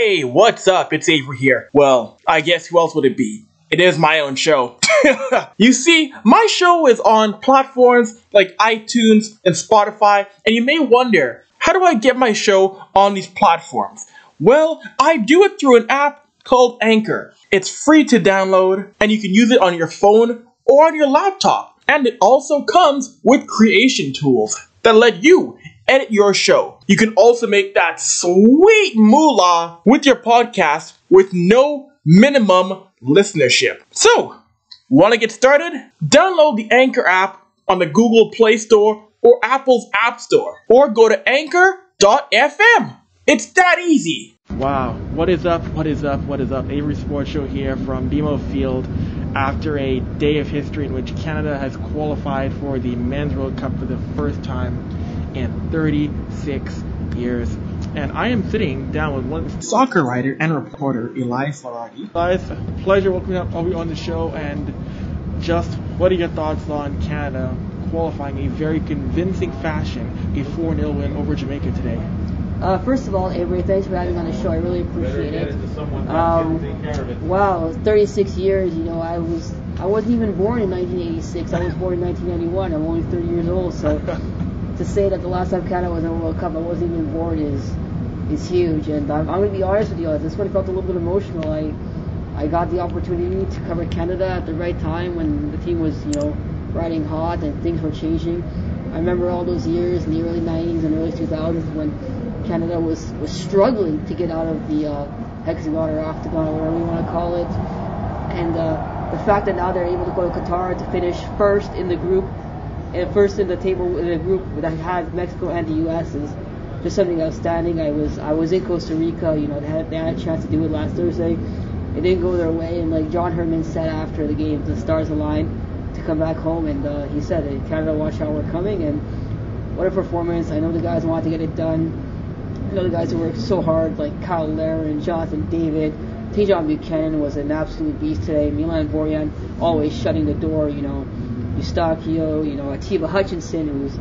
Hey, what's up? It's Avery here. Well, I guess who else would it be? It is my own show. You see, my show is on platforms like iTunes and Spotify, and you may wonder, how do I get my show on these platforms? Well, I do it through an app called Anchor. It's free to download, and you can use it on your phone or on your laptop. And it also comes with creation tools that let you edit your show. You can also make that sweet moolah with your podcast with no minimum listenership. So, want to get started? Download the Anchor app on the Google Play Store or Apple's App Store, or go to anchor.fm. It's that easy. Wow, what is up? Avery Sports Show here from BMO Field after a day of history in which Canada has qualified for the Men's World Cup for the first time in 36 years. And I am sitting down with one Soccer writer and reporter Elias Larraghi. Elias, pleasure welcoming you on the show. And just what are your thoughts on Canada qualifying a very convincing fashion, a 4-0 win over Jamaica today? First of all, Avery, thanks for having me on the show. I really appreciate it. Wow, 36 years. You know, I wasn't even born in 1986. I was born in 1991. I'm only 30 years old. So to say that the last time Canada was in a World Cup, I wasn't even born is huge. And I'm going to be honest with you. This one felt a little bit emotional. I got the opportunity to cover Canada at the right time when the team was, riding hot and things were changing. I remember all those years in the early 90s and early 2000s when Canada was struggling to get out of the hexagon or octagon or whatever you want to call it. And the fact that now they're able to go to Qatar to finish first in the group, and first in the table in a group that had Mexico and the U.S. is just something outstanding. I was in Costa Rica. They had a chance to do it last Thursday. It didn't go their way, and like John Herman said after the game, the stars aligned to come back home, and he said, "Hey, Canada, watch how we're coming." And what a performance! I know the guys wanted to get it done. I know the guys who worked so hard, like Kyle Larin, Jonathan David, Tejan Buchanan was an absolute beast today. Milan Borjan always shutting the door. Eustachio, Atiba Hutchinson, who's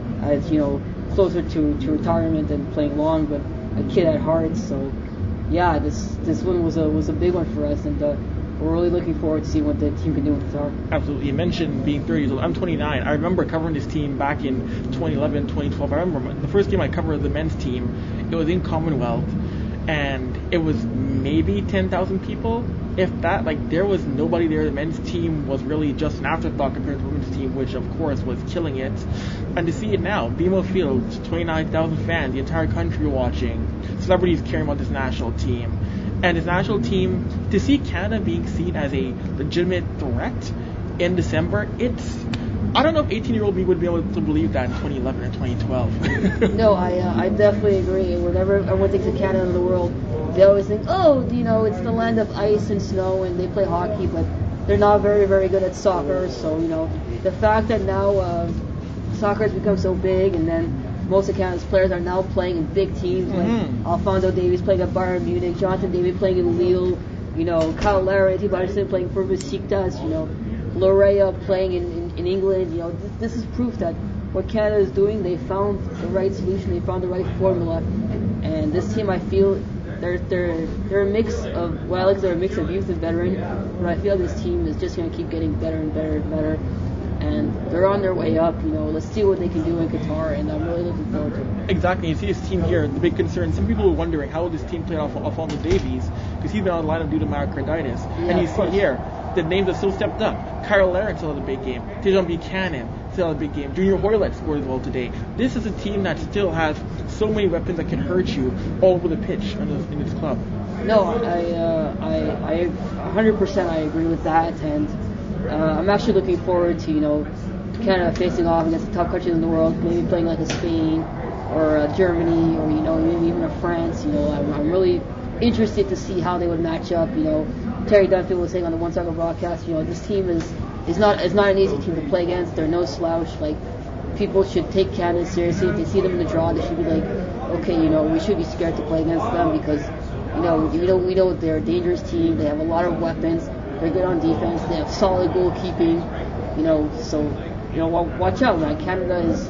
closer to retirement and playing long, but a kid at heart. So yeah, this one was a big one for us, and we're really looking forward to seeing what the team can do with Qatar. Absolutely. You mentioned being 30 years old. I'm 29. I remember covering this team back in 2011, 2012. I remember the first game I covered the men's team, it was in Commonwealth, and it was maybe 10,000 people, if that. Like, there was nobody there. The men's team was really just an afterthought compared to the women's team, which, of course, was killing it. And to see it now, BMO Field, 29,000 fans, the entire country watching, celebrities caring about this national team. And this national team, to see Canada being seen as a legitimate threat in December, I don't know if 18-year-old me would be able to believe that in 2011 and 2012. No, I definitely agree. Whenever everyone thinks of Canada in the world, they always think, it's the land of ice and snow and they play hockey, but they're not very, very good at soccer. So, the fact that now soccer has become so big, and then most of Canada's players are now playing in big teams, like Alphonso Davies playing at Bayern Munich, Jonathan David playing in Lille, Kyle Larin, Atiba Hutchinson playing for Besiktas, Lorea playing in England. This is proof that what Canada is doing, they found the right solution, they found the right formula, and this team, I feel, they're a mix of, they're a mix of youth and veteran, but I feel this team is just going to keep getting better and better and better. And they're on their way up. Let's see what they can do in Qatar, and I'm really looking forward to it. Exactly. You see this team here, the big concern, some people were wondering how will this team play off Alphonso Davies, because he's been on the lineup due to myocarditis. Yeah, and you see here, the names that still stepped up. Kyle Larin still had a big game. Tejan Buchanan still had a big game. Junior Hoylett scored as well today. This is a team that still has so many weapons that can hurt you all over the pitch in this club. No, I 100% I agree with that, and I'm actually looking forward to, Canada facing off against the top countries in the world, maybe playing like a Spain or Germany or, maybe even a France. I'm really interested to see how they would match up. Terry Dunphy was saying on the One Soccer broadcast, this team is not an easy team to play against. They're no slouch. Like, people should take Canada seriously. If they see them in the draw, they should be like, okay, we should be scared to play against them because, we know they're a dangerous team. They have a lot of weapons. They're good on defense. They have solid goalkeeping. So watch out, man. Canada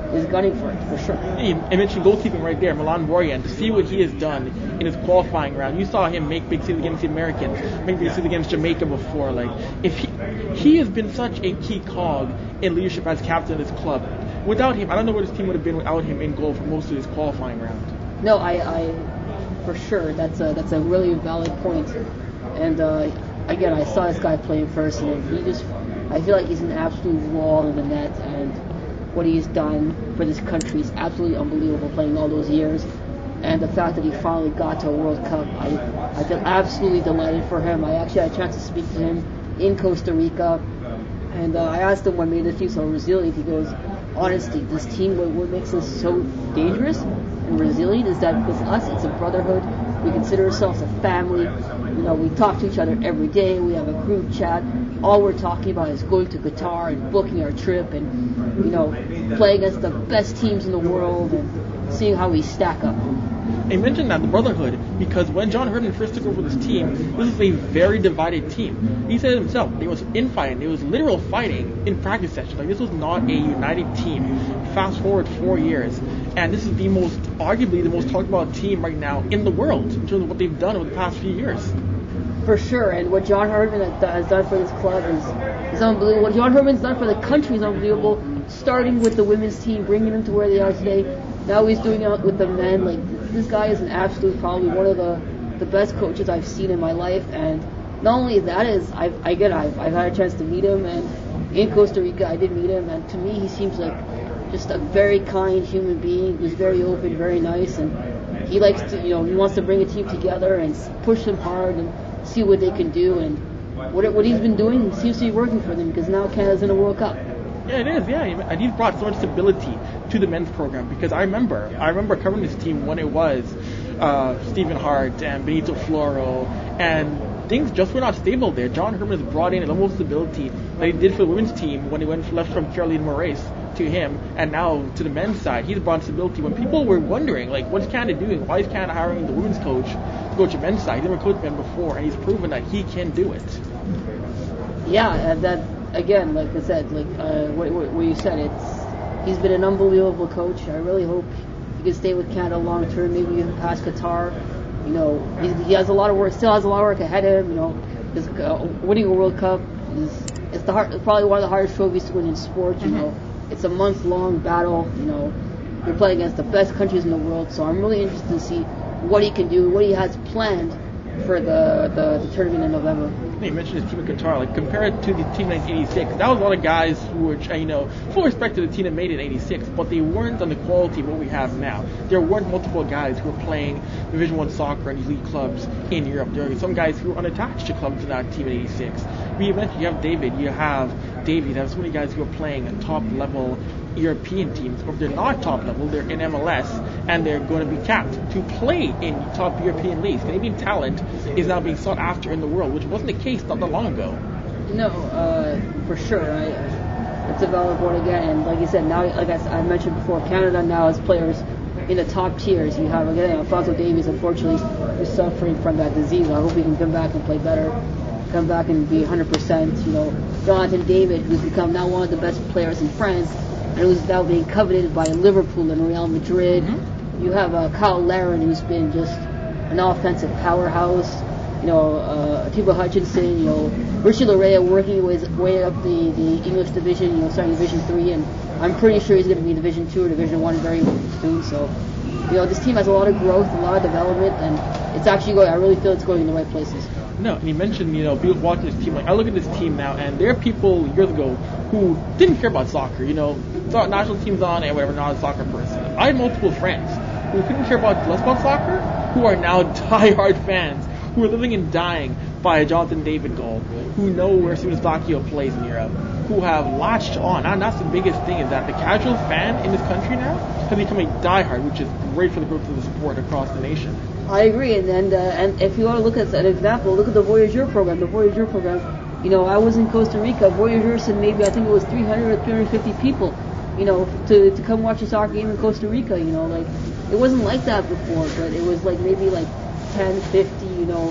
is gunning for it, for sure. Hey, I mentioned goalkeeping right there, Milan Borjan. To see what he has done in his qualifying round, you saw him make big saves against the Americans, make big saves against Jamaica before. Like, if he has been such a key cog in leadership as captain of this club. Without him, I don't know where this team would have been without him in goal for most of his qualifying round. No, I for sure, that's a really valid point. And again, I saw this guy play in person, and I feel like he's an absolute wall in the net, and what he's done for this country is absolutely unbelievable, playing all those years. And the fact that he finally got to a World Cup, I feel absolutely delighted for him. I actually had a chance to speak to him in Costa Rica, and I asked him what made the team so resilient. He goes, honestly, this team, what makes us so dangerous and resilient is that with us, it's a brotherhood. We consider ourselves a family. You know, we talk to each other every day. We have a group chat. All we're talking about is going to Qatar and booking our trip and, you know, playing against the best teams in the world and seeing how we stack up. I mentioned that, the brotherhood, because when John Herdman first took over this team, this was a very divided team. He said it himself, there was infighting, there was literal fighting in practice sessions. Like, this was not a united team. Fast forward 4 years, and this is arguably the most talked about team right now in the world in terms of what they've done over the past few years. For sure, and what John Herdman has done for this club is unbelievable. What John Herdman's done for the country is unbelievable, starting with the women's team, bringing them to where they are today. Now he's doing it with the men. Like, this guy is an absolute, probably one of the best coaches I've seen in my life. And not only that is, I've had a chance to meet him, and in Costa Rica I did meet him, and to me he seems like just a very kind human being who's very open, very nice, and he likes to, he wants to bring a team together and push them hard and see what they can do. And what he's been doing seems to be working for them, because now Canada's in a World Cup. Yeah, it is. Yeah, and he's brought so much stability to the men's program, because I remember covering this team when it was Stephen Hart and Benito Floro, and things just were not stable there. John Herdman has brought in a level of stability that he did for the women's team when he left from Caroline Moraes to him, and now to the men's side. He's brought stability when people were wondering, like, what's Canada doing? Why is Canada hiring the women's coach to coach the men's side? He never coached men before, and he's proven that he can do it. Yeah, and that, again, like I said, like what you said, he's been an unbelievable coach. I really hope he can stay with Canada long term, maybe even past Qatar. He has a lot of work, still has a lot of work ahead of him. His, winning a World Cup is probably one of the hardest trophies to win in sports. It's a month-long battle. You're playing against the best countries in the world, so I'm really interested to see what he can do, what he has planned for the tournament in November. You mentioned his team in Qatar. Like, compared to the team in 86, that was a lot of guys who were, full respect to the team that made it in 86, but they weren't on the quality of what we have now. There weren't multiple guys who were playing Division I soccer and elite clubs in Europe. There were some guys who were unattached to clubs in that team in 86. You mentioned you have David, you have Davey, you have so many guys who are playing at top-level European teams, or if they're not top level, they're in MLS, and they're going to be capped to play in top European leagues. Canadian talent is now being sought after in the world, which wasn't the case not that long ago. No, for sure. It's a valid point again, and like you said, now, like I mentioned before, Canada now has players in the top tiers. You have, again, Alphonso Davies, unfortunately, who's suffering from that disease. I hope he can come back and play better, come back and be 100%. Jonathan David, who's become now one of the best players in France, and who's now being coveted by Liverpool and Real Madrid. Mm-hmm. You have Kyle Larin, who's been just an offensive powerhouse. Thibaut Hutchinson, Richie Larea working his way up the English division, starting Division 3, and I'm pretty sure he's going to be Division 2 or Division 1 very soon. So, this team has a lot of growth, a lot of development, and it's actually going, I really feel it's going in the right places. No, and you mentioned, watching this team. Like, I look at this team now, and there are people years ago who didn't care about soccer, thought national teams on and whatever, not a soccer person. I had multiple friends who couldn't care less about soccer, who are now diehard fans, who are living and dying by a Jonathan David goal, who know where Suzdakio plays in Europe, who have latched on. And that's the biggest thing, is that the casual fan in this country now has become a diehard, which is great for the growth of the sport across the nation. I agree, and if you want to look at an example, look at the Voyageur program. The Voyageur program, I was in Costa Rica. Voyageur sent maybe, I think it was 300 or 350 people, to come watch a soccer game in Costa Rica. Like, it wasn't like that before, but it was like maybe like 10, 50.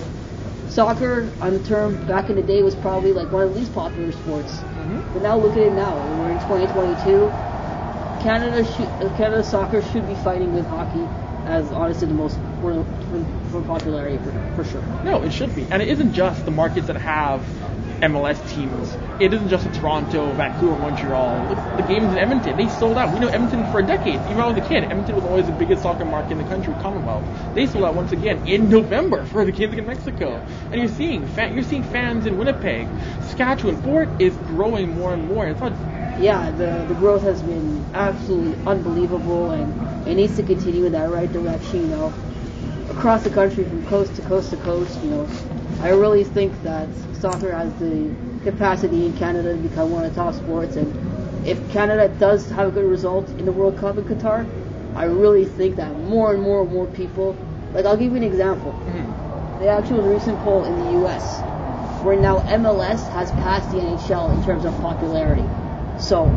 Soccer on the term back in the day was probably like one of the least popular sports. Mm-hmm. But now look at it now. We're in 2022. Canada soccer should be fighting with hockey as honestly the most for popularity for sure. No, it should be. And it isn't just the markets that have MLS teams. It isn't just in Toronto, Vancouver, Montreal. The games in Edmonton, they sold out. We know Edmonton for a decade. Even when I was a kid, Edmonton was always the biggest soccer market in the country, Commonwealth. They sold out once again in November for the games against Mexico. And you're seeing fans in Winnipeg. Saskatchewan, Fort is growing more and more. It's not. Yeah, the growth has been absolutely unbelievable, and it needs to continue in that right direction. You know, across the country, from coast to coast to coast. You know, I really think that soccer has the capacity in Canada to become one of the top sports, and if Canada does have a good result in the World Cup in Qatar, I really think that more and more people, like I'll give you an example. Mm-hmm. There actually was a recent poll in the U.S. where now MLS has passed the NHL in terms of popularity. So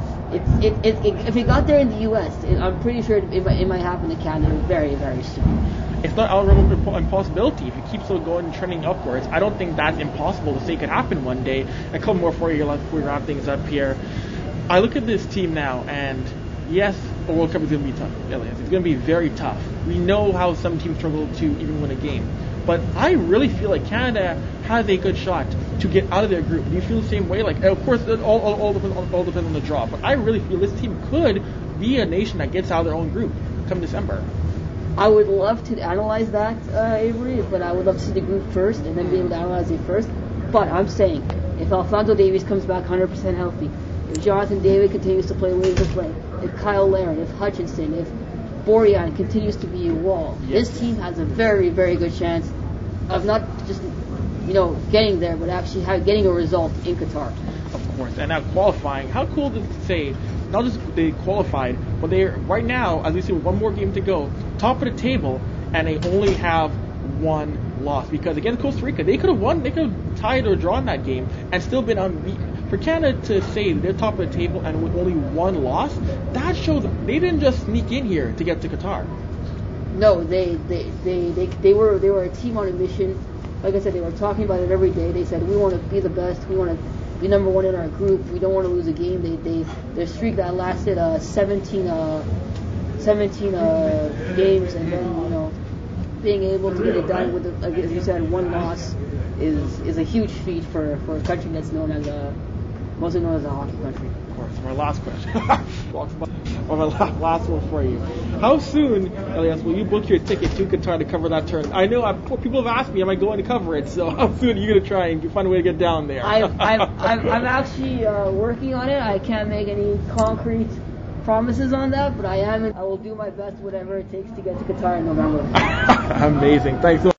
if it got there in the U.S., I'm pretty sure it might happen to Canada very, very soon. It's not out of impossibility. If it keeps so going and trending upwards, I don't think that's impossible to say it could happen one day. A couple more for you before we wrap things up here. I look at this team now, and yes, the World Cup is going to be tough. Elias. It's going to be very tough. We know how some teams struggle to even win a game. But I really feel like Canada has a good shot to get out of their group. Do you feel the same way? Like, of course, it all depends on the draw. But I really feel this team could be a nation that gets out of their own group come December. I would love to analyze that, Avery, but I would love to see the group first and then be able to analyze it first. But I'm saying, if Alphonso Davies comes back 100% healthy, if Jonathan David continues to play the way he's playing, if Kyle Larin, if Hutchinson, if Borjan continues to be a wall, yes, this team has a very, very good chance of not just, getting there, but actually getting a result in Qatar. Of course, and now qualifying. How cool to say, not just they qualified, but they're right now, as we see, with one more game to go, top of the table, and they only have one loss. Because against Costa Rica, they could have won, they could have tied or drawn that game, and still been unbeaten. For Canada to say they're top of the table and with only one loss, that shows they didn't just sneak in here to get to Qatar. No, they were a team on a mission. Like I said, they were talking about it every day. They said, we want to be the best, we want to be number one in our group, we don't want to lose a game. Their streak that lasted 17 games, and then being able to get it done with, like as you said, one loss is a huge feat for a country that's mostly known as a hockey country. Of course. My last question. My last one for you. How soon, Elias, will you book your ticket to Qatar to cover that tournament? I know people have asked me, am I going to cover it? So how soon are you going to try and find a way to get down there? I'm actually working on it. I can't make any concrete promises on that, but I will do my best, whatever it takes to get to Qatar in November. Amazing. Thanks so much.